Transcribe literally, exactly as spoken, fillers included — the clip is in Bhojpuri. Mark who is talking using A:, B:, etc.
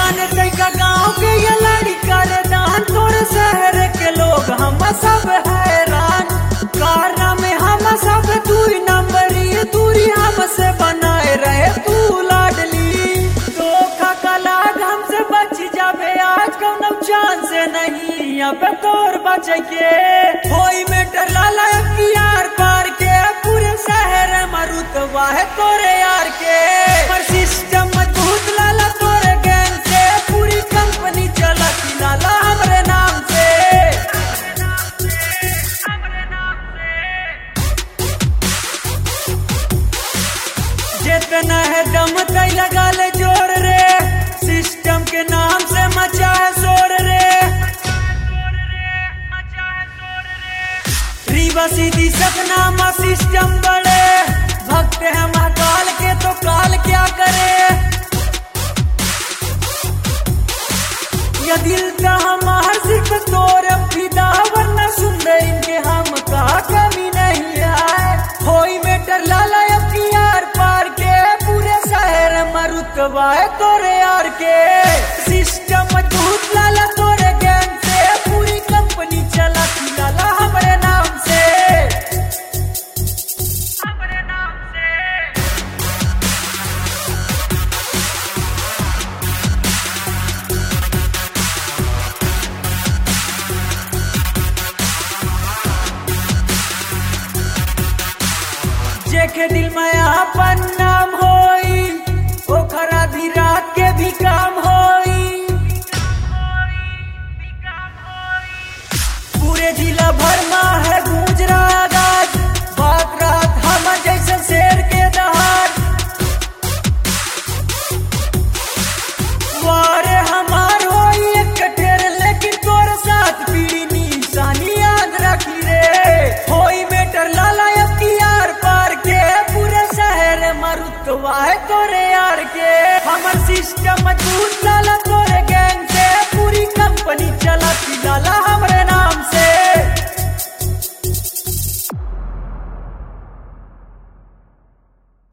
A: जाने तैका गाँव के ये लड़का रे दान, तोरे शहर के लोग हम सब हैरान। कारना में हम सब दूरी नंबरी, दूरी हमसे बनाए रहे तू लाडली। धोखा का लाग हमसे बच जाबे आज कौनो चांस नहीं, अब तोर बच के होई में डर लाला की यार पार के, पूरे शहर मरुतवा है तोरे यार के। पर सिस्टम मजबूत लाला तोरे गैंग से, पूरी कंपनी चला की लाला हमरे नाम से। जितना है दम तय लगा ले जोर रे, सिस्टम के नाम से मचा है शोर रे। रीवा सीधी सपना सिस्टम बड़े, भक्त है महाकाल के तो काल क्या करे। यह दिल का हमार सिर्फ तोर फिदा, वरना सुंदर इनके हम का कमी नहीं है। होई में डर लाला अब की यार पार के, पूरे शहर मरुतवा है तोरे यार के। सिस्टम मजबूत लाला तोरे गैंग से, पूरी कंपनी चला की लाला हमारे नाम से, हमारे नाम से। जेके दिल में अपन नाम होई, ओखरा धीरा के भी काम होई। पूरे जिला भर में है गूंज रहा गाज, बात रात हम जैसे शेर के दहाड़। वारे हमार होई एक ठेर, लेकिन तोर साथ पीड़ी निशानी याद रखी रे। होई में डर लाला अब की यार पार के, पूरे शहर मरुतवा है तोरे यार के। हमर सिस्टम मजबूत लाला